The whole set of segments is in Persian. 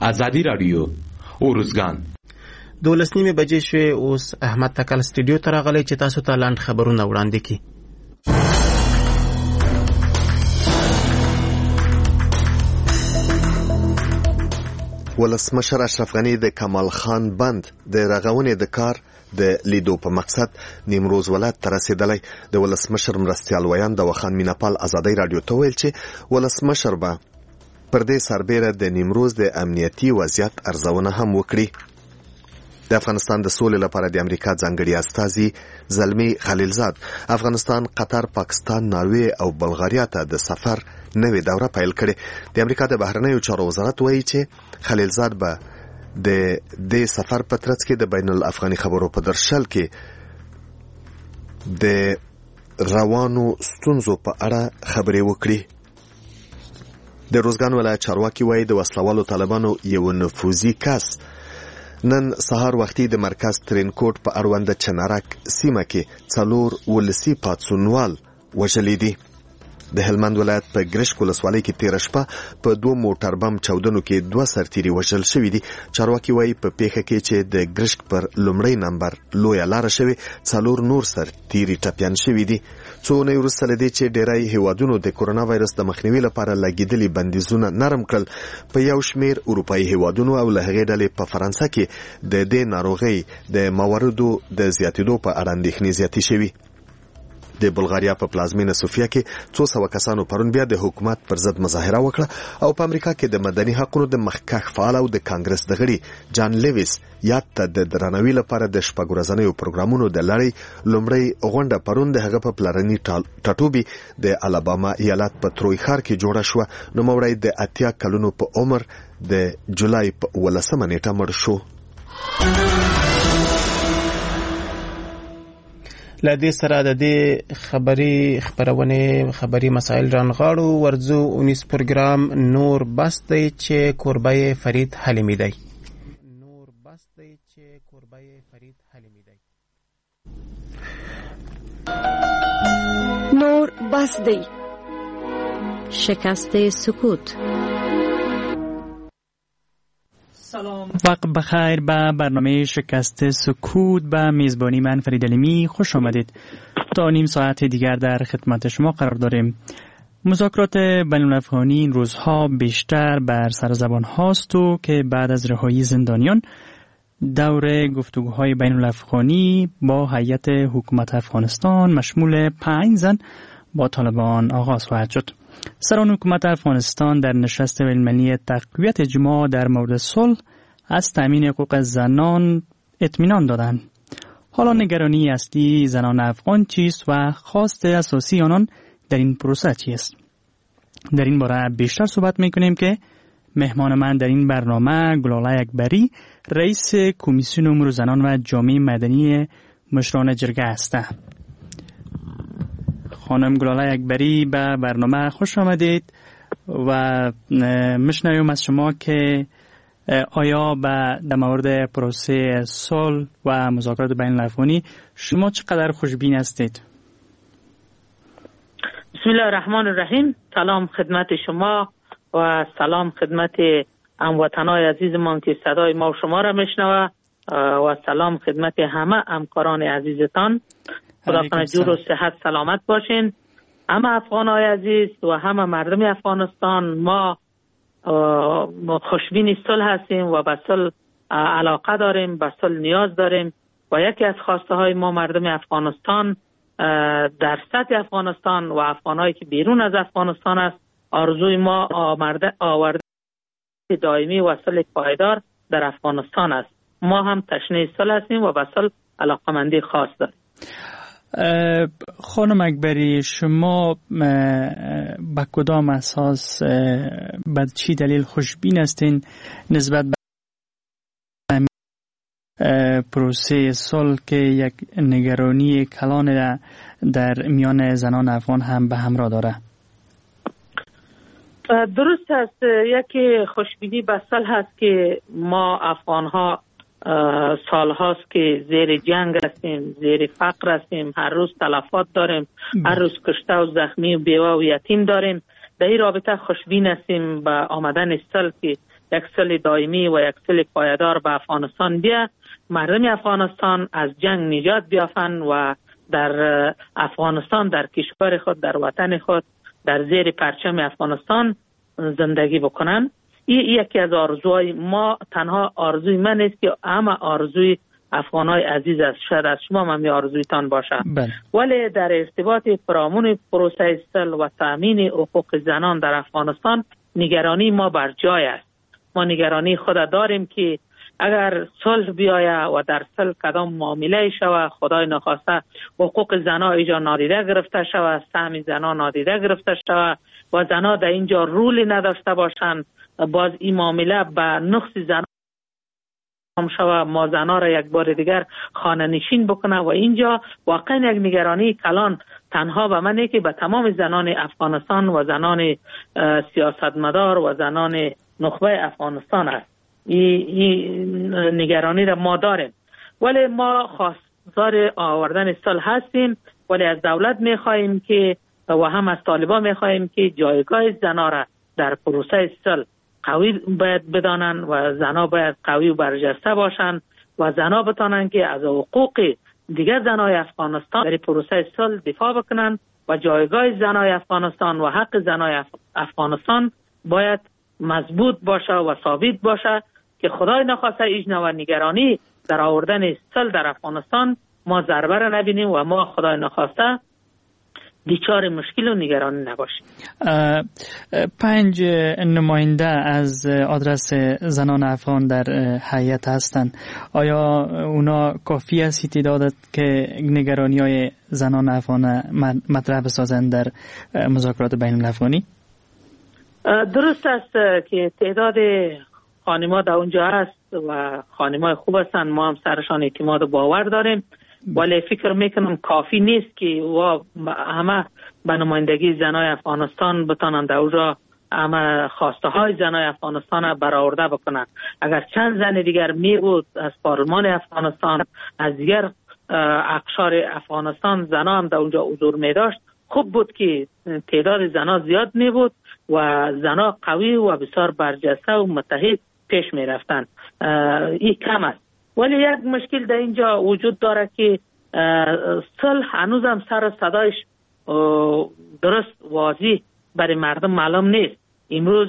ازادي رادیو اورزګان 12:30 بجې شوې. اوس احمد تکل سټډیو ته راغلی چې تاسو ته لاند خبرونه وړاندې کړي. ولسمشر اشرف غنی د کمال خان بند د رغونې د کار د لیدو په مقصد نیمروز ولایت ته رسیدلی. د ولسمشر مرستیال ویان د وخان میناپال ازادي رادیو ته ویل چې ولسمشر به پر دې سربېره د نیمروز د امنیتي وضعیت ارزونه هم وکړي. د افغانستان د سولې لپاره د امریکا ځانګړي استازي زلمی خلیلزاد افغانستان، قطر، پاکستان، ناروې او بلغاریا ته د سفر نوې دوره پیل کړې. د امریکا د بهرنیو چارو وزارت وایي چې خلیلزاد به د دې سفر په ترڅ کې د بین الافغاني خبرو په درشل کې د روانو ستونزو په اړه خبرې وکړي. د روزګان ولایت چارواکي وایي د وسلوالو طالبانو یو نفوذي کس نن سهار وختي د مرکز ترینکوټ په اړوند چنارک سیمه کې 4 ولسی پاتسونوال وژلي دي. د هلمند ولایت په ګرشک ولسوالۍ کې تیر شپه په 2 موټر بم چاودنو کې 2 سرتیري وژل شوي دي. چارواکي وایي په پیښه کې چې د ګرشک پر لومړی نمبر لویه لاره شوې 4 نور سرتیري ټپیان شوي دي. څو نه وروسته لدې چې ډیری هیوادونو د کورونا وایرس د مخنیوي لپاره لګیدلي بندیزونه نرم کړل، په یو شمیر اروپایي هیوادونو او له هغې ډلې په فرانسه کې د دې ناروغۍ د مواردو د زیاتېدو په اړه اندېښنې زیاتې شوي. د بلغاریا په پلازمینه سوفیا کې 200 کسانو پرون بیا د حکومت پر ضد مظاهره وکړه او په امریکا کې د مدني حقوقو د مخکښ فعال او د کانګرس د غړي جان لیویس یاد ته د درناوي لپاره د شپږ ورځنیو پروګرامونو د لړۍ لومړی غونډه پرون د هغه په پلرني ټاټوبي د الاباما ایالت په تروي ښار کې جوړه شوه. نوموړی د 80 کلونو په عمر د جولای په 18 نیټه مړ شو. لدې سره د دې خبري مسائل رانغاړو. ورځو 19 پروګرام نور بس دی چې کوربای فرید حلیمی دی. نور بس دی. شکست سکوت. سلام، وقت بخیر به برنامه شکست سکوت به میزبانی من فرید حلیمی خوش آمدید. تا نیم ساعت دیگر در خدمت شما قرار داریم. مذاکرات بین الافغانی این روزها بیشتر بر سر زبان هاست و که بعد از رهایی زندانیان دور گفتگوهای بین الافغانی با هیئت حکومت افغانستان مشمول 5 زن با طالبان آغاز خواهد شد. سران حکومت افغانستان در نشست بین‌المللی تقویت اجماع در مورد صلح از تامین حقوق زنان اطمینان دادند. حالا نگرانی اصلی زنان افغان چیست و خواست اساسی آنان در این پروسه چیست؟ در این باره بیشتر صحبت می‌کنیم که مهمان من در این برنامه گلاله اکبری، رئیس کمیسیون امور زنان و جامعه مدنی مشران جرگه هستند. خانم گلاله اکبری به برنامه خوش آمدید و میشنویم از شما که آیا در مورد پروسه صلح و مذاکرات بین الافغانی شما چقدر خوشبین هستید؟ بسم الله الرحمن الرحیم. سلام خدمت شما و سلام خدمت هموطنای عزیزمان که صدای ما و شما را میشنوه و سلام خدمت همه همکاران عزیزتان. خدا کنه جور و صحت سلامت باشین. همه افغانای عزیز و همه مردم افغانستان ما خوشبین صلح هستیم و به صلح علاقه داریم، به صلح نیاز داریم و یکی از خواسته های ما مردم افغانستان در سطح افغانستان و افغانایی که بیرون از افغانستان است، آرزوی ما آورده دائمی و صلح پایدار در افغانستان است. ما هم تشنه صلح هستیم و به صلح علاقمندی خاص داریم. خانم اکبری، شما با کدام اساس به چی دلیل خوشبین هستین نسبت به پروسه صلح که یک نگرانی کلان در میان زنان افغان هم به همراه داره؟ درست است. یکی خوشبینی به صلح هست که ما افغان ها سال هاست که زیر جنگ هستیم، زیر فقر هستیم، هر روز تلفات داریم، هر روز کشته و زخمی و بیوه و یتیم داریم. در این رابطه خوشبین هستیم به آمدن صلح که یک صلح دائمی و یک صلح پایدار به افغانستان بیا، مردم افغانستان از جنگ نجات بیافند و در افغانستان، در کشور خود، در وطن خود، در زیر پرچم افغانستان زندگی بکنن. این یکی از آرزوهای ما، تنها آرزوی من نیست که همه آرزوی افغانای عزیز است، شاید از شما هم آرزویتان باشه. ولی در ارتباط فرامون پروسه صلح و تامین حقوق زنان در افغانستان نگرانی ما بر جای است. ما نگرانی خود داریم که اگر صلح بیاید و در صلح کدام معامله شود، خدای نخواسته حقوق زنان اینجا نادیده گرفته شود، سهم زنان نادیده گرفته شود و زنان در اینجا رولی نداشته باشند، باز این معامله به نقص زنان شود، ما زنان را یک بار دیگر خانه نشین بکنه و اینجا واقعا یک نگرانی کلان تنها به من که به تمام زنان افغانستان و زنان سیاستمدار و زنان نخبه افغانستان است. این نگرانی را ما داریم، ولی ما خواستار آوردن صلح هستیم، ولی از دولت میخواهیم که و هم از طالبان میخواهیم که جایگاه زنان را در پروسه صلح قوی باید بدانند و زنها باید قوی و برجسته باشند و زنها بتانند که از حقوق دیگر زنای افغانستان در پروسه صلح دفاع بکنند و جایگاه زنای افغانستان و حق زنای افغانستان باید مضبوط باشه و ثابت باشه که خدای نخواسته ایجنا و نگرانی در آوردن صلح در افغانستان ما ضربه را نبینیم و ما خدای نخواسته بیچاره مشکل و نگرانی نباشیم. 5 نماینده از آدرس زنان افغان در هیئت هستند. آیا اونا کافی است تعداد که نگرانی های زنان افغان مطرح بسازند در مذاکرات بین الافغانی؟ درست است که تعداد خانم‌ها در اونجا هست و خانم‌های خوب هستند، ما هم سرشان اعتماد و باور داریم، ولی فکر میکنم کافی نیست که همه به نمایندگی زنای افغانستان بتانند در اونجا همه خواسته های زنای افغانستان برآورده بکنند. اگر چند زن دیگر می بود از پارلمان افغانستان، از دیگر اقشار افغانستان زنان هم در اونجا حضور می داشت، خوب بود که تعداد زنها زیاد می بود و زنها قوی و بسیار برجسته و متحد پیش می رفتند. این کم است، ولی یک مشکل در اینجا وجود داره که صلح هنوز هم سر صدایش درست واضح برای مردم معلوم نیست. امروز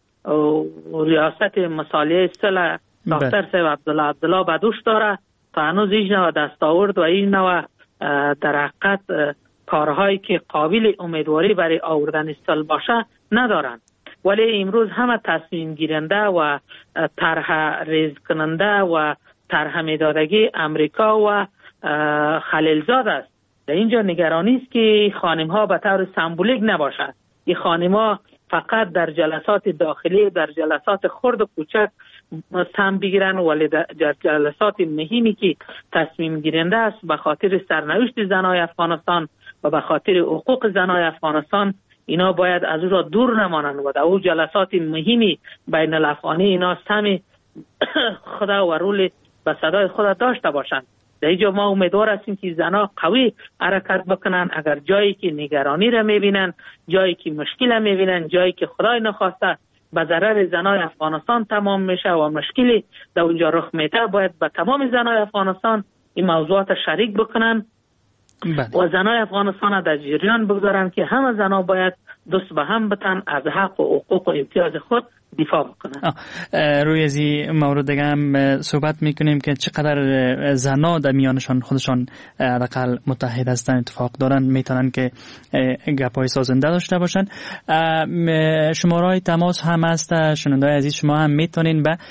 ریاست مصالحه صلح دکتر صاحب عبدالله بدوش داره، تا هنوز هیچ نوع دستاورد و هیچ نوع در حقیقت کارهایی که قابل امیدواری برای آوردن صلح باشه ندارن. ولی امروز همه تصمیم گیرنده و طرح ریز کننده و طرح میدادگی امریکا و خلیلزاد است. در اینجا نگرانی است که خانم ها به طور سمبولیک نباشد. این خانم ها فقط در جلسات داخلی، در جلسات خرد و کوچک سهم بگیرن، ولی در جلسات مهمی که تصمیم گیرنده است به خاطر سرنوشت زنای افغانستان و به خاطر حقوق زنای افغانستان، اینا باید از او را دور نمانند و در او جلسات مهمی بین الافغانی اینا سهم خدا و رول به صدای خود داشته باشند. در اینجا ما امیدوار هستیم که زنها قوی حرکت بکنن. اگر جایی که نگرانی را میبینن، جایی که مشکل را میبینن، جایی که خدای نخواسته به ضرر زنای افغانستان تمام میشه و مشکلی در اونجا رخ میده، باید به تمام زنای افغانستان این موضوعات شریک بکنن و زنای افغانستان در جریان بگذارن که همه زنها باید دست به هم بتن از حق و حقوق و امتیاز خود دفاع بکنن. روی از این مورد دیگه هم صحبت میکنیم که چقدر زنها در میانشان خودشان حداقل متحد هستن، اتفاق دارن، میتونن که گپای سازنده داشته باشن. شماره‌های تماس هم هست، شنونده‌های عزیز شما هم میتونین به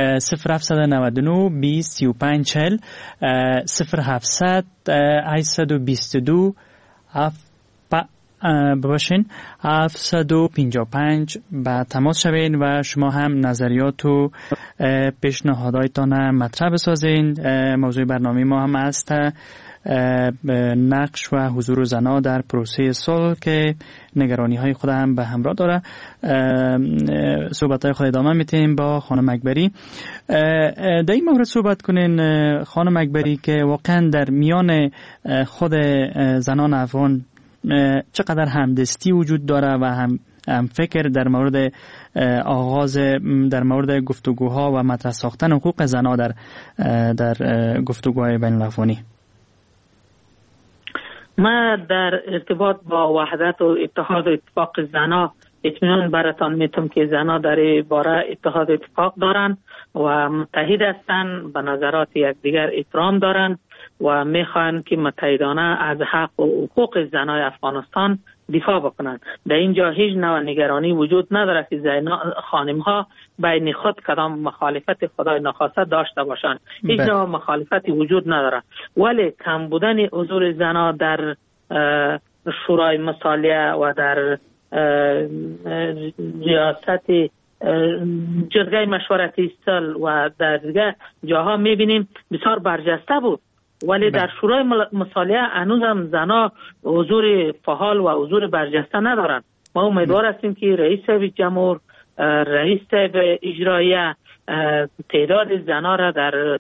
0799 20 35 40 0700 822 بباشین 755 به تماس شوین و شما هم نظریات و پیشنهاداتتان مطرح بسازین. موضوع برنامه ما هم است نقش و حضور زنها در پروسه صلح که نگرانی های خود هم به همراه داره. صحبت های خود ادامه میتیم با خانم اکبری. در این مورد صحبت کنین خانم اکبری که واقعا در میان خود زنان افغان چقدر همدستی وجود داره و هم فکر در مورد آغاز در مورد گفتگوها و مطرح ساختن حقوق زنان در گفتگوهای بین الافغانی؟ ما در ارتباط با وحدت و اتحاد و اتفاق زنان اطمینان براتان میتونم که زنان در باره اتحاد و اتفاق دارن و متحد هستن، به نظرات یکدیگر احترام دارن و میخوان که متحدانه از حق و حقوق زنای افغانستان دفاع بکنن. در اینجا هیچ نوع نگرانی وجود نداره که خانم ها بین خود کدام مخالفت خدای نخواسته داشته باشند. هیچ نوع مخالفتی وجود نداره، ولی کم بودن حضور زنا در شورای مصالحه و در ریاست جرگه مشورتی صلح و در دیگه جاها میبینیم بسیار برجسته بود، ولی در شورای مصالحه هنوز هم زنا حضور فعال و حضور برجسته ندارن. ما امیدوار هستیم که رئیس جمهور، رئیس اجرایه تعداد زنا را در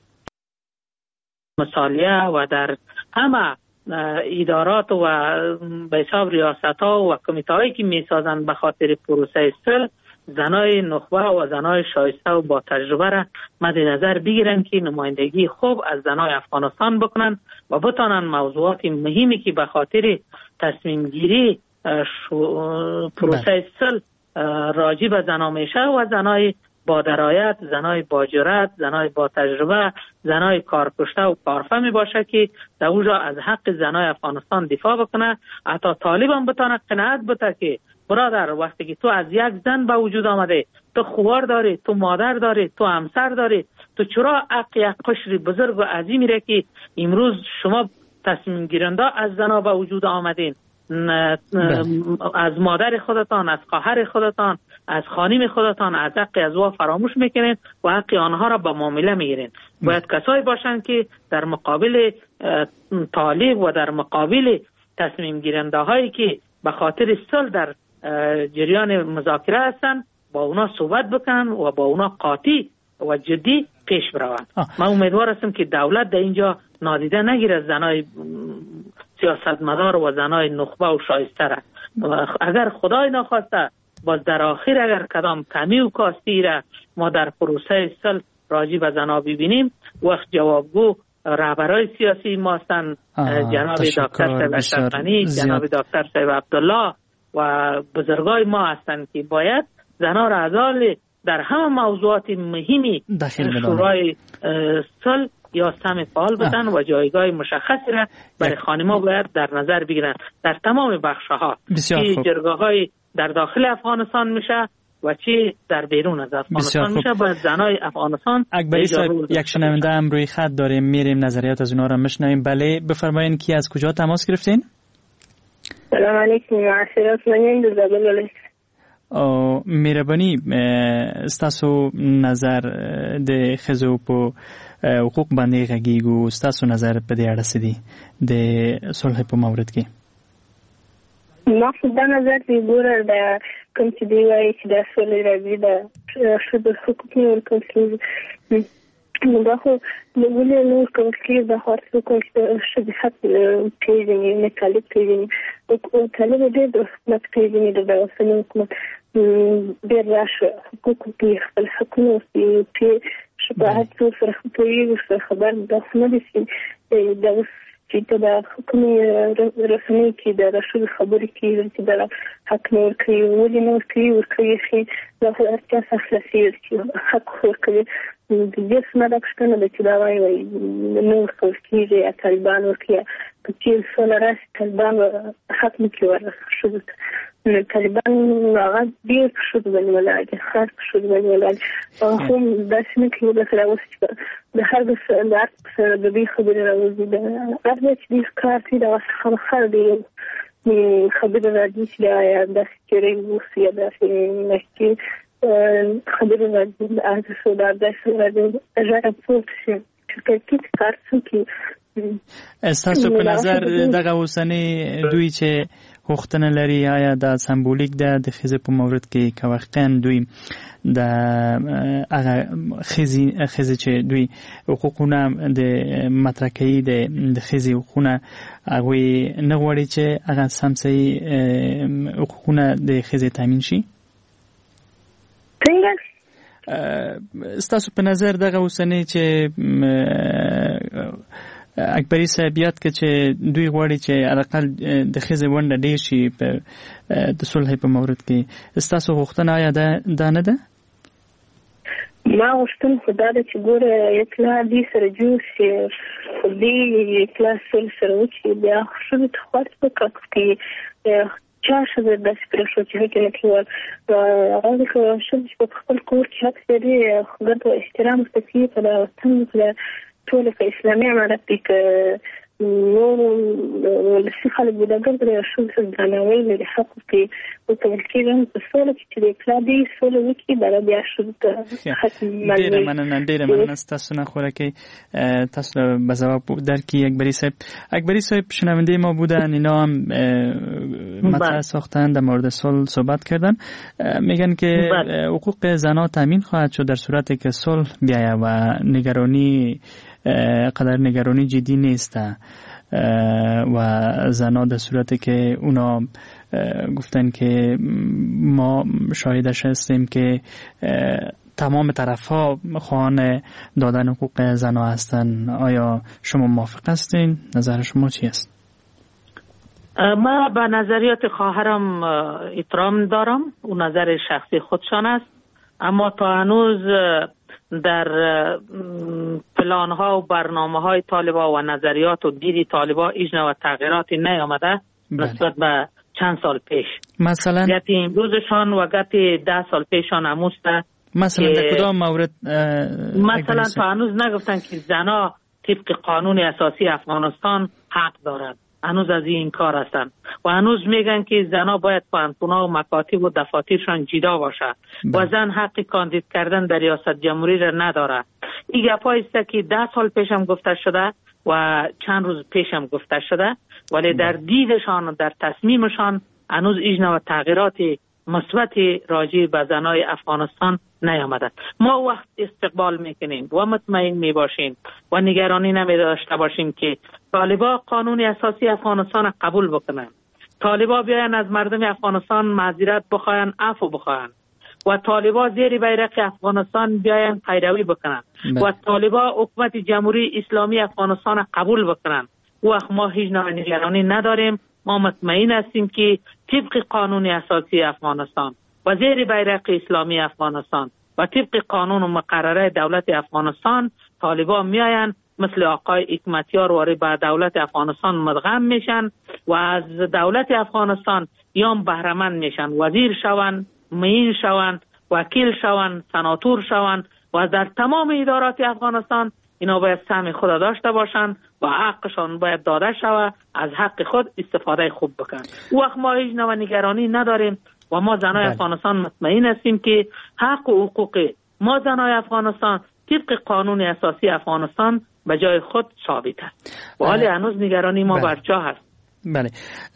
مصالحه و در همه ادارات و به حساب ریاست ها و کمیته هایی که می سازند به خاطر پروسه صلح زنای نخبه و زنای شایسته و با تجربه را مد نظر بگیرن که نمایندگی خوب از زنای افغانستان بکنن و بتانن موضوعات مهمی که به خاطر تصمیم گیری پروسه صلح راجع به زنا میشه و زنای با درایت، زنای با جرأت، زنای با تجربه، زنای کارکشته و کارفهمی باشه که در اونجا از حق زنای افغانستان دفاع بکنه. حتی طالب هم بتانه قناعت بده که برادر وقتی که تو از یک زن به وجود آمده، تو خوار داری، تو مادر داری، تو همسر داری، تو چرا حق یک قشر بزرگ و عظیمی را که امروز شما تصمیم گیرنده از زنا به وجود آمدین، از مادر خودتان، از خواهر خودتان، از خانم خودتان از حق از وا فراموش میکنین و حق آنها را به معامله میگیرین. باید کسایی باشند که در مقابل طالب و در مقابل تصمیم گیرنده هایی که به خاطر صلح در جریان مذاکره هستند با اونا صحبت بکنن و با اونا قاطع و جدی پیش بروند. من امیدوار هستم که دولت در اینجا نادیده نگیره زنای سیاستمدار و زنای نخبه و شایسته را. اگر خدای نخواسته باز در آخر اگر کدام کمی و کاستی را ما در پروسه صلح راجع به زنا ببینیم، وقت جوابگو رهبرای سیاسی ما هستند، جناب دکتر صاحب اشرف غنی، جناب دکتر صاحب عبدالله و بزرگای ما هستند که باید زنا را ازال در همه موضوعات مهمی شورای صلح یا سهم فعال بدن و جایگاه مشخصی را برای خانم‌ها باید در نظر بگیرن در تمام بخش‌ها، چی جرگه‌های در داخل افغانستان میشه و چی در بیرون از افغانستان میشه. باید زنای افغانستان اکبری صاحب یک شنونده هم روی خط داریم، میریم نظریات از اونها را میشنویم. بله بفرمایید کی از کجا تماس گرفتین؟ سلام علیکم، معاشرت منیم در زابل. مهرباني ستاسو نظر د خزو په حقوق باندې غږیږو، ستاسو نظر په دې اړه څه دی د صلح په مورد کې؟ ما خو دا نظر دی ګوره د کوم چې دی وایي چې د صلح راځي د ښځو حقوق نه ورکول کېږي، نو دا خو ولې نه ورکول کېږي؟ دا هر څوک چې د ښځې حق پېژني، نه طالب پېژني، طالب ډېر د حکومت پېژني، د اوسني حکومت ډېر راشه حقوق کې خپل حقونه پې شفاعت سره کوي، ورسره خبر دا خو نه دي چې دا اوس چې ته د حکومي رسنۍ کې د ښځو خبرې کوي چې د حق نه ورکوي، ولې نه ورکوي؟ ورکوي ښې دا خو هر چا خلاصي چې حق ورکوي. د دې سمه دا پوښتنه ده چې دا وایي نه ورکول کېږي یا طالبان ورکوي، که چېرې سوله راشي طالبان حق نه کوي ښځو ته. طالبان هغه ډېر په ښځو باندې ولاړ دي، خاص په ښځو باندې ولاړ دي. هغه خو داسې نه کوي لکه دا اوس چې د هر سره د دوی خبرې راوځي، د هر ځای چې دوی کار کوي د هغه خامخا د خبرې راځي چې یا داسې چېرې اوس یا داسې مشکې خبرې راځي، د ارزښت او د ارزښت راځي ژر پورته شي چې کړکېچ کار څوک ستاسو په نظر دغه اوسنی دوی چې غوښتنه لري آیا د سمبولیک د ښځې په مورد کې که واقعا دوی د هغه ښځې چې دوی حقوقونه د مطرح کوي د ښځې حقوقونه هغوی نه غواړي چې هغه سم صحیح حقوقونه د ښځې تامین شي؟ څنګه ستاسو په نظر دغه اوسنی چې اکبري صاحب یاد کړ چې دوی غواړي چې حداقل د ښځې ونډه ډېر شي د صلح په مورد کې، ستاسو غوښتنه آیا دا نه ده؟ ما غوښتنه خو دا ده چې ګوره اطلاع دې سره جوړ شي، خو دې اطلاع سره وکړي، بیا ښځو ته خوښ وکړي چا ښځه داسې پرېښود چې هغې نه کېوال هغه که ښځه چې په خپل کور کې حق لري ګډ احترام ورته کوي په دا وطن ټول که اسلامي امارت دی که نور ولسي خلک دي دا ګډ د ښځو درناوی لري حق ورکوي ورته ویل کېږي هم په سوله کې چې د اطلاع دې سوله وکړي دا بیا ښځو ته ډېره مننه ستاسو نه خورکی تاسو به جواب درکی اکبری صاحب شنونده ما بودن، اینا هم مطرح ساختن در مورد صلح صحبت کردن، میگن که حقوق زنها تامین خواهد شد در صورتی که صلح بیاید و قدر نگرانی جدی نیست و زنها در صورتی که اونا گفتن که ما شاهدش هستیم که تمام طرف‌ها خواهان دادن حقوق زنها هستند. آیا شما موافق هستین؟ نظر شما چی است؟ ما به نظریات خواهرم احترام دارم، اون نظر شخصی خودشان است، اما تا هنوز در پلان‌ها و برنامه‌های طالبان و نظریات و دید طالبان هیچ نوع تغییراتی نیامده نسبت به چند سال پیش. مثلا گتی امروزشان و گتی 10 سال پیشان هموسته. مثلا در کدام مورد؟ مثلا تا هنوز نگفتن که زنها طبق قانون اساسی افغانستان حق دارند، هنوز از این کار هستن و هنوز میگن که زنها باید پانتونا و مکاتب و دفاترشان جدا باشه و زن حق کاندید کردن در ریاست جمهوری را نداره. این گپایی است که 10 سال پیش هم گفته شده و چند روز پیش هم گفته شده، ولی در دیدشان و در تصمیمشان هنوز هیچ نوع تغییرات مثبت راجع به زنای افغانستان نیامده. ما وقت استقبال میکنیم و مطمئن میباشیم و نگرانی نمیداشته باشیم که طالبان قانون اساسی افغانستان قبول بکنن، طالبان بیاین از مردم افغانستان معذرت بخواین، عفو بخواین و طالبان زیر بیرق افغانستان بیاین پیروی بکنن و طالبان حکومت جمهوری اسلامی افغانستان قبول بکنن. وقت ما هیچ نوع نگرانی نداریم، ما مطمئن هستیم که طبق قانون اساسی افغانستان و زیر بیرق اسلامی افغانستان و طبق قانون و مقرره دولت افغانستان طالبان میاین مثل آقای حکمتیار وارد به دولت افغانستان مدغم میشن و از دولت افغانستان یا بهره‌مند میشن، وزیر شوند، معین شوند، وکیل شوند، سناتور شوند و در تمام ادارات افغانستان اینا باید سهم خود داشته باشند و حقشان باید داده شود، از حق خود استفاده خوب بکنند. وقت ما هیچ نوع نگرانی نداریم و ما زنای افغانستان مطمئن هستیم که حق و حقوق ما زنای افغانستان طبق قانون اساسی افغانستان به جای خود ثابت است و حالی هنوز نگرانی ما بر جا هست. بله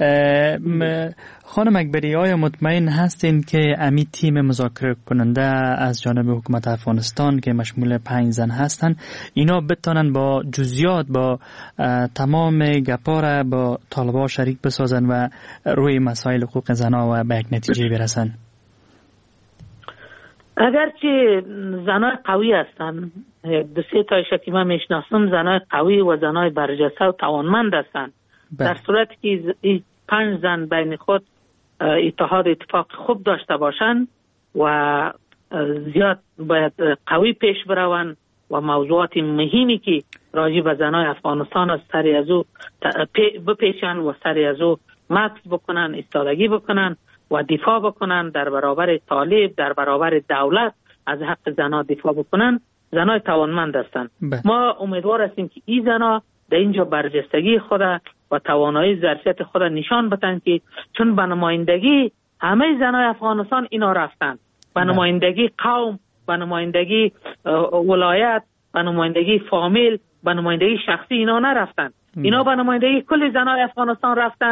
خانم اکبری، آیا مطمئن هستین که امی تیم مذاکره کننده از جانب حکومت افغانستان که مشمول 5 زن هستن اینا بتونن با جزئیات با تمام گپا را با طالبان شریک بسازن و روی مسائل حقوق زنها و به یک نتیجه برسن؟ اگرچه زنای قوی هستن، 2-3 تایش که من میشناسم زنای قوی و زنای برجسته و توانمند هستن، در صورتی که 5 زن بین خود اتحاد اتفاق خوب داشته باشند و زیاد باید قوی پیش بروند و موضوعات مهمی که راجع به زنای افغانستان از سری از او بپیشن و سری از او مکس بکنن، ایستادگی بکنن و دفاع بکنن در برابر طالب، در برابر دولت از حق زنها دفاع بکنن، زنای توانمند هستند. ما امیدوار هستیم که این زنها در اینجا برجستگی خود و توانایی ظرفیت خود نشان بدن که چون به نمایندگی همه زنای افغانستان اینا رفتن، به نمایندگی قوم، به نمایندگی ولایت، به نمایندگی فامیل، به نمایندگی شخصی اینا نرفتن، اینا به نمایندگی کل زنای افغانستان رفتن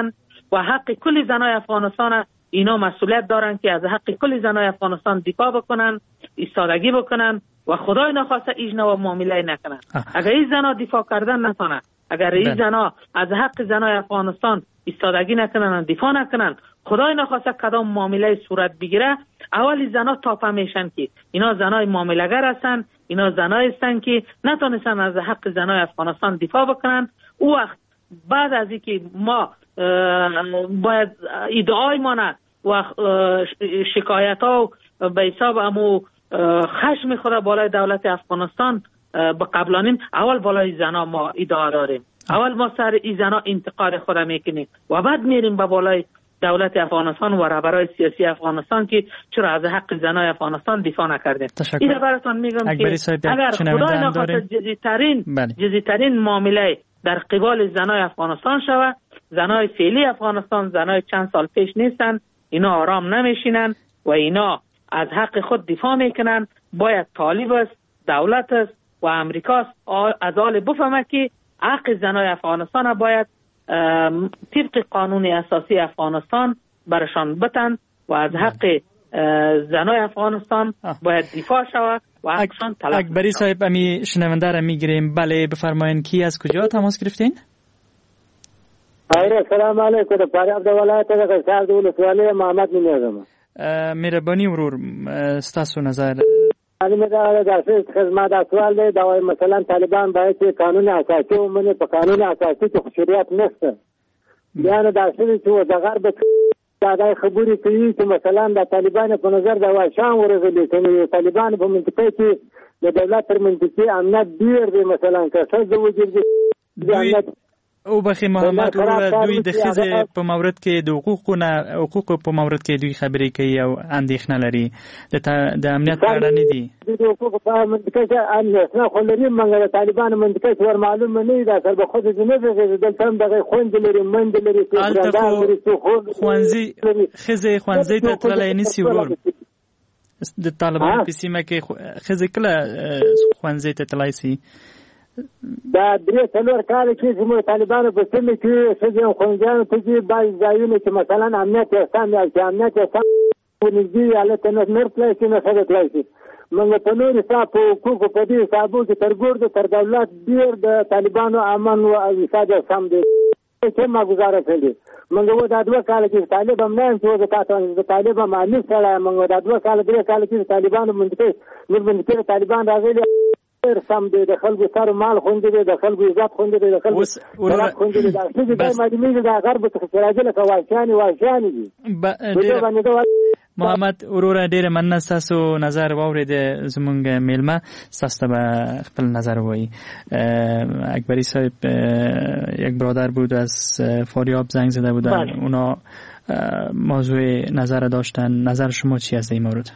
و حق کل زنای افغانستان اینا مسئولیت دارن که از حق کل زنای افغانستان دفاع بکنن، ایستادگی بکنن و خدای نخواسته ایجنا و معامله نکنن. اگر این زنا دفاع کردن نتونه، اگر این زنا از حق زنای افغانستان ایستادگی نکنن، دفاع نکنن، خدای نخواسته کدام معامله صورت بگیره، اولی زنا تاپه میشن که اینا زنای معامله‌گر هستن، اینا زنایی هستن که نتونستن از حق زنای افغانستان دفاع بکنن. او وقت بعد از اینکه ما باید ادعای مانه و شکایت ها به حساب امو خشم خود بالای دولت افغانستان بقبلانیم، اول بالای زنا ما ادعا داریم، اول ما سر این زنا انتقاد خود میکنیم و بعد میریم به بالای دولت افغانستان و رهبرای سیاسی افغانستان که چرا از حق زنای افغانستان دفاع نکردیم. این براتون میگم که اگر خدای نخواسته جزیترین معامله در قبال زنای افغانستان شود، زنای فعلی افغانستان زنای چند سال پیش نیستن، اینا آرام نمیشینن و اینا از حق خود دفاع میکنن. باید طالب است، دولت است و امریکا از آل بفهمه که حق زنای افغانستان باید طبق قانون اساسی افغانستان برشان بتن و از حق زنای افغانستان باید دفاع شود و حقشان طلب. اکبری صاحب امی شنونده را میگیریم. بله بفرمایید، کی از کجا تماس گرفتین؟ السلام علیکم. پریاب د ولایت د قصار د ولسوالۍ محمد نومېږم. مهرباني ورور ستاسو نظر. معلومه ده د خدمت سوال دی دا مثلا طالبان باید چې قانون اساسي ومني، په قانون اساسي کې خصوصیات نشته. بیا نه دا چې د غرب دا خبرې کوي چې مثلا د طالبان په نظر د واشان ورغلي چې طالبان په منطقه کې د دولت تر منطقې امنیت ډیر دی، مثلا که څه د وجود امنیت او بخی محمد ورور دوی د ښځې په مورد کې د حقوقو په مورد کې دوی خبرې کوي او اندېښنه لري د امنیت په اړه نه دي. د حقوقو په منطقه کې اندېښنه خو لري، مګر د طالبانو منطقه کې ور معلومه نه ده. سر به خود نه ده دلته هم دغه خوند لري، مند لري، ښځې ته تللی نشي ورور. د طالبانو په سیمه کې ښځې کله ښوونځي ته تللی شي؟ دا 3-4 کال کې زموږ طالبانو په سیمه کې ښځې ښوونځیانو ته ځي، بعضې ځایونو کې مثلا امنیت یې سم یا چې امنیت یې سم نږدې هلته نه تللی شي نه ښځه تللی شي. موږ په نور حساب په حقوقو په دې حسابو کې تر ګورد تر دولت ډېر د طالبانو امن او حساب یې سم دی چې ما ګزاره کړې. موږ دا 2 کال کې طالب هم نه یم چې د طالب هم امیر سره موږ دا 2 کال 3 کال کې طالبانو منطقې طالبان راغلي سم دی، د خلکو سر مال خوندې دی، د خلکو عزت خوندې دی، د خلکو عزت خوندې دی. دا څه دی معلومیږي د غرب څخه راځي لکه واچانې دي. محمد وروره ډېره مننه، ستاسو نظر واورېد زمونږ میلمه، ستاسو ته به خپل نظر وایي. اکبری صاحب یک برادر بود از فاریاب زنگ زده بودن، اونا موضوع نظر داشتن. نظر شما چی از این مورد؟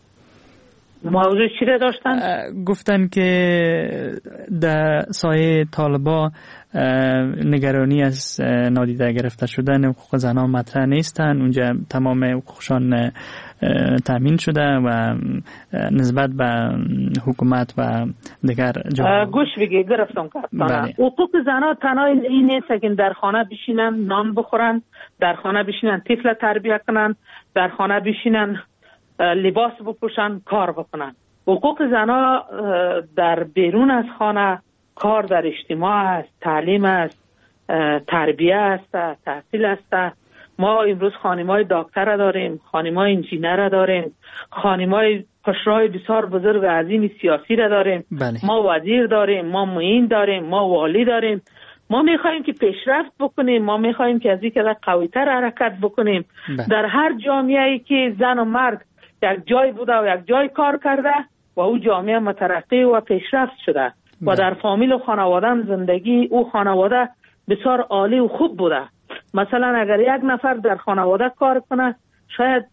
موضوع چی را داشتن؟ گفتن که در سایه طالبا نگرانی از نادیده گرفته شدن حقوق زنان مطرح نیستن، اونجا تمام حقوقشان تامین شده و نسبت به حکومت و دیگر جامعه. گوش بگی گرفتم کارتانه. حقوق زنان تنها این نیست که در خانه بشینن نان بخورن، در خانه بشینن طفل تربیت کنن، در خانه بشینن لباس بپوشن، کار بکنن. حقوق زنان در بیرون از خانه کار در اجتماع است، تعلیم است، تربیه است، تحصیل است. ما امروز خانم‌های دکتر داریم، خانم‌های انجینر داریم، خانم‌های پشرای بسیار بزرگ و عظیم سیاسی را داریم. ما وزیر داریم، ما معین داریم، ما والی داریم. ما میخوایم که پیشرفت بکنیم، ما میخوایم که از این که قوی‌تر حرکت بکنیم. در هر جامعه‌ای که زن و مرد یک جای بوده و یک جای کار کرده و او جامعه مترقی و پیشرفت شده و در فامیل و خانواده زندگی او خانواده بسیار عالی و خوب بوده. مثلا اگر یک نفر در خانواده کار کنه، شاید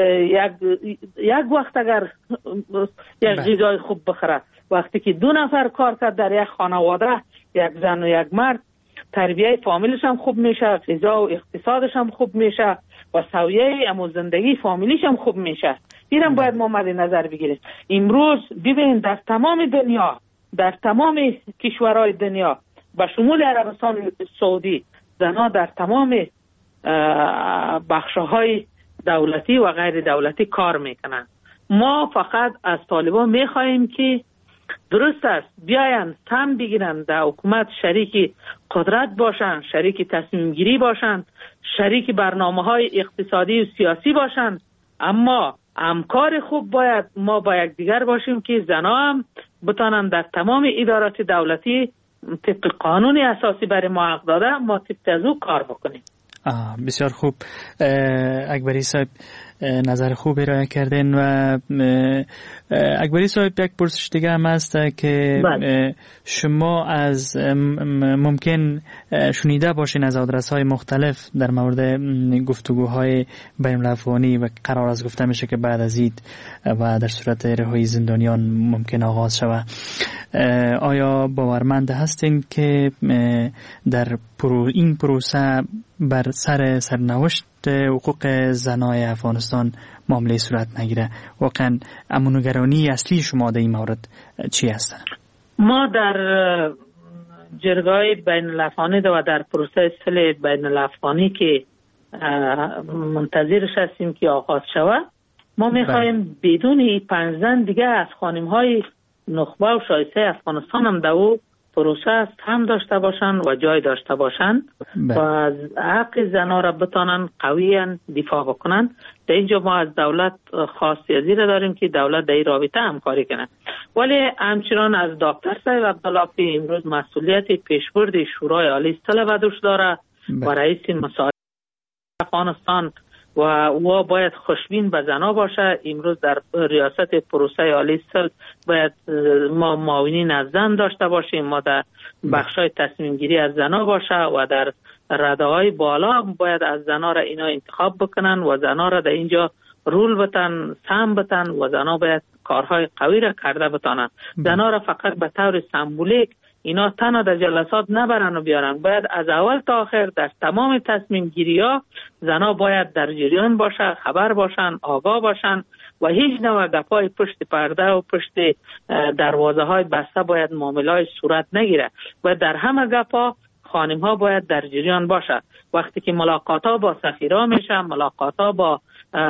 یک وقت اگر یک غذای خوب بخوره، وقتی که 2 نفر کار کرد در یک خانواده، یک زن و یک مرد، تربیه فامیلش هم خوب میشه، غذا و اقتصادش هم خوب میشه و سویه امو زندگی فامیلیش هم خوب میشه. اینم باید ما مد نظر بگیریم. امروز ببین در تمام دنیا، در تمام کشورهای دنیا به شمول عربستان سعودی، زنها در تمام بخش‌های دولتی و غیر دولتی کار میکنن. ما فقط از طالبان میخواهیم که درست است بیاین سهم بگیرن، در حکومت شریک قدرت باشن، شریک تصمیم گیری باشن، شریک برنامه‌های اقتصادی و سیاسی باشن، اما همکار خوب باید ما با یکدیگر باشیم که زنها هم بتانن در تمام ادارات دولتی طبق قانون اساسی برای ما حق داده ما طبق از او کار بکنیم. بسیار خوب اکبری صاحب، نظر خوب ارائه کردین. و اکبری صاحب یک پرسش دیگه هم هست که شما از ممکن شنیده باشین از آدرس‌های مختلف در مورد گفتگوهای بین الافغانی و قرار از گفته میشه که بعد از عید و در صورت رهایی زندانیان ممکن آغاز شود. آیا باورمند هستین که در این پروسه بر سر سرنوشت حقوق زنای افغانستان معامله صورت نگیره؟ واقعا امنگرانی اصلی شما در این مورد چی هستن؟ ما در جرگه‌های بین الافغانی و در پروسه صلح بین الافغانی که منتظرش هستیم که آغاز شود، ما میخوایم بدون 5 زن دیگه از خانم‌های نخبه و شایسته افغانستان هم در او پروسه هم داشته باشن و جای داشته باشن و از حق زنها را بتانن قویاً دفاع بکنن. در اینجا ما از دولت خاصیتی را داریم که دولت در این رابطه همکاری کنه، ولی همچنان از دکتر صاحب عبدالله که امروز مسئولیت پیشبرد شورای عالی صلح و دوش داره و رئیس مسائل افغانستان و او باید خوشبین به زنها باشه. امروز در ریاست پروسه عالی صلح باید ما معاونین از زن داشته باشیم، ما در بخشای تصمیم گیری از زنها باشه و در رده‌های بالا باید از زنها را اینا انتخاب بکنن و زنها را در اینجا رول بتن، سهم بتن و زنها باید کارهای قوی را کرده بتانن. زنها را فقط به طور سمبولیک اینا تنها در جلسات نبرن و بیارن، باید از اول تا آخر در تمام تصمیم گیری ها زنها باید در جریان باشه، خبر باشن، آگاه باشن و هیچ نوع گپای پشت پرده و پشت دروازه های بسته باید معامله های صورت نگیره و در همه گپا خانم ها باید در جریان باشه. وقتی که ملاقات ها با سفیرها میشه، ملاقات ها با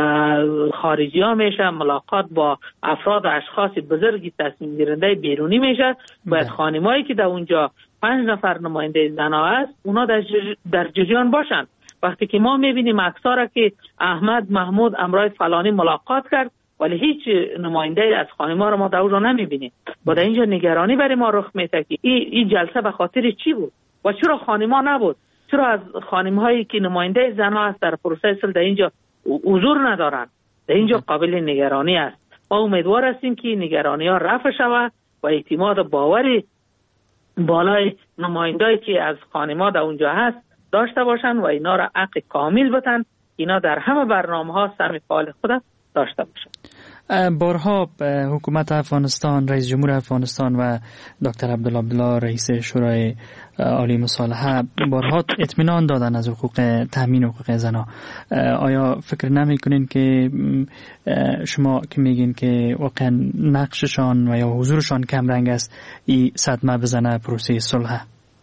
خارجی ها میشه، ملاقات با افراد و اشخاص بزرگی تصمیم گیرنده بیرونی میشه، باید خانمایی که در اونجا 5 نفر نماینده زنها هست اونا در جریان باشن. وقتی که ما میبینیم اکثرا که احمد محمود امرای فلانی ملاقات کرد ولی هیچ نماینده از خانم‌ها رو ما در اونجا نمیبینیم و در اینجا نگرانی برای ما رخ میده که این جلسه به خاطر چی بود و چرا خانم‌ها نبود، چرا از خانم‌هایی که نماینده زنها هست در پروسه صلح در اینجا حضور ندارن. در اینجا قابل نگرانی است. ما امیدوار هستیم که نگرانی ها رفع شود و اعتماد باوری بالای نماینده‌ای که از خانم‌ها در اونجا هست داشته باشن و اینا را حق کامل بتن، اینا در همه برنامه‌ها سهم فعال خود داشته باشن. بارها حکومت افغانستان، رئیس جمهور افغانستان و دکتر عبدالله رئیس شورای عالی مصالحه بارها اطمینان دادن از حقوق تامین حقوق زنها. آیا فکر نمی‌کنین که شما که میگین که واقعا نقششان و یا حضورشان کم رنگ است این صدمه بزنه پروسه صلح؟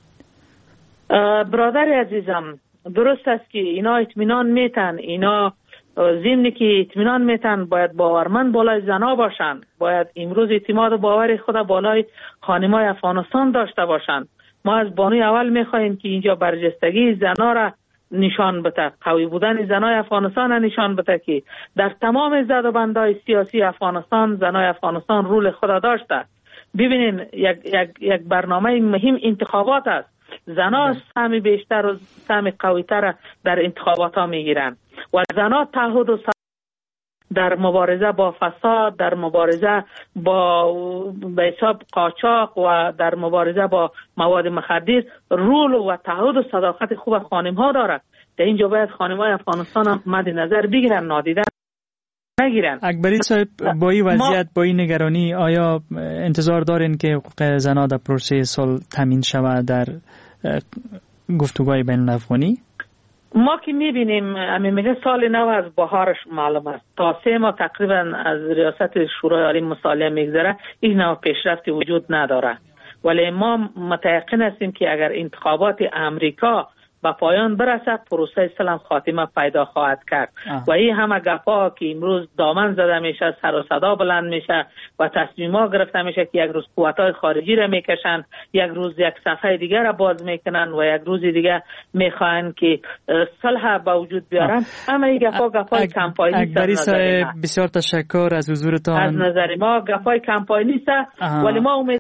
برادر عزیزم، درست است که اینا اطمینان میتن، اینا ضمن که اطمینان میتن باید باورمند بالای زنها باشن، باید امروز اعتماد و باور خود بالای خانمای افغانستان داشته باشن. ما از بانوی اول میخواهیم که اینجا برجستگی زنها را نشان بده، قوی بودن زنای افغانستان را نشان بده که در تمام زدوبندهای سیاسی افغانستان زنای افغانستان رول خود داشته. ببینین یک برنامه مهم انتخابات است، زنها سهم بیشتر و سهم قویتر در انتخابات ها میگیرن و زنها تعهد و در مبارزه با فساد، در مبارزه با به حساب قاچاق و در مبارزه با مواد مخدر رول و تعهد و صداقت خوب خانم ها دارد. در اینجا باید خانم های افغانستان هم مد نظر بگیرن، نادیده نگیرن. اکبری صاحب، با این وضعیت، با این نگرانی، آیا انتظار دارین که حقوق زنها در پروسه صلح تامین شود در گفتگوهای بین الافغانی؟ ما که میبینیم میگه سال نو از بهارش معلوم است، تا 3 ماه تقریبا از ریاست شورای عالی مصالحه میگذره، این نوع پیشرفتی وجود نداره. ولی ما متيقن هستیم که اگر انتخابات امریکا به پایان برسه، پروسه صلح خاتمه پیدا خواهد کرد. و این همه گپا که امروز دامن زده میشه، سر و صدا بلند میشه و تصمیمات گرفته میشه که یک روز قوت‌های خارجی را میکشن، یک روز یک صفحه دیگر را باز میکنن و یک روز دیگه میخوان که صلح به وجود بیارن. همه این گپای کمپاینی است. اکبری صاحب بسیار تشکر از حضورتان. از نظر ما گپای کمپاینی است، ولی ما